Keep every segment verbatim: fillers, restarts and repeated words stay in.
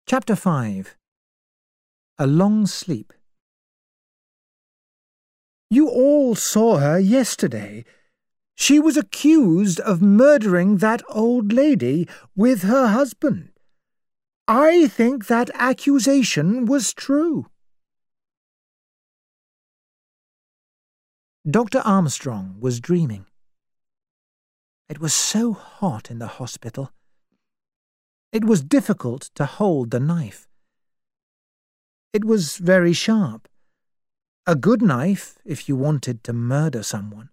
Chapter five. A Long Sleep. You all saw her yesterday. She was accused of murdering that old lady with her husband. I think that accusation was true. Doctor Armstrong was dreaming. It was so hot in the hospital. It was difficult to hold the knife. It was very sharp. A good knife if you wanted to murder someone.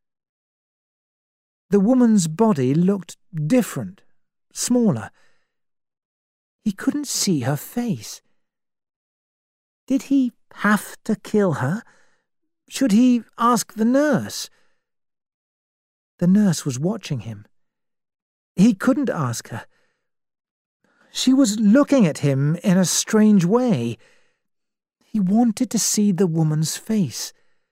The woman's body looked different, smaller. He couldn't see her face. Did he have to kill her? Should he ask the nurse? The nurse was watching him. He couldn't ask her. She was looking at him in a strange way. He wanted to see the woman's face.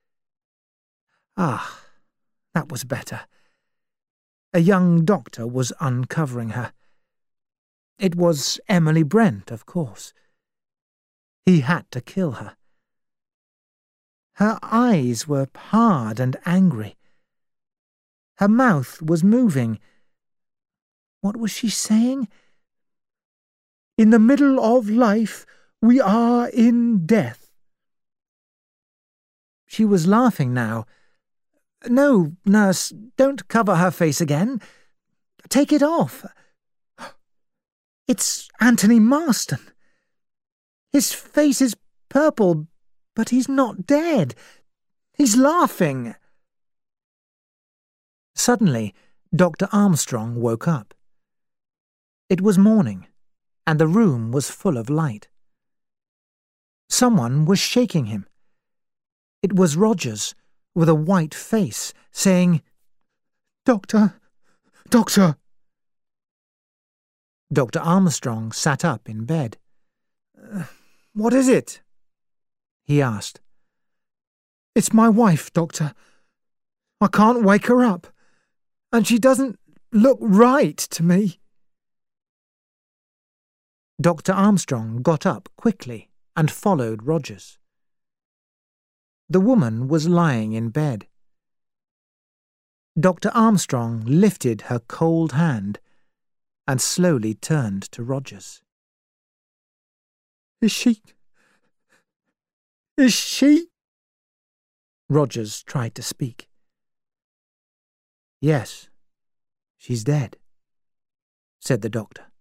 Ah, that was better. A young doctor was uncovering her. It was Emily Brent, of course. He had to kill her. Her eyes were hard and angry. Her mouth was moving. What was she saying? In the middle of life, we are in death. She was laughing now. No, nurse, don't cover her face again. Take it off. It's Anthony Marston. His face is purple, but he's not dead. He's laughing. Suddenly, Doctor Armstrong woke up. It was morning, and the room was full of light. Someone was shaking him. It was Rogers, with a white face, saying, "Doctor, doctor." Doctor Armstrong sat up in bed. Uh, what is it?" he asked. "It's my wife, doctor. I can't wake her up, and she doesn't look right to me." Doctor Armstrong got up quickly and followed Rogers. The woman was lying in bed. Doctor Armstrong lifted her cold hand and slowly turned to Rogers. "Is she... is she...?" Rogers tried to speak. "Yes, she's dead," said the doctor.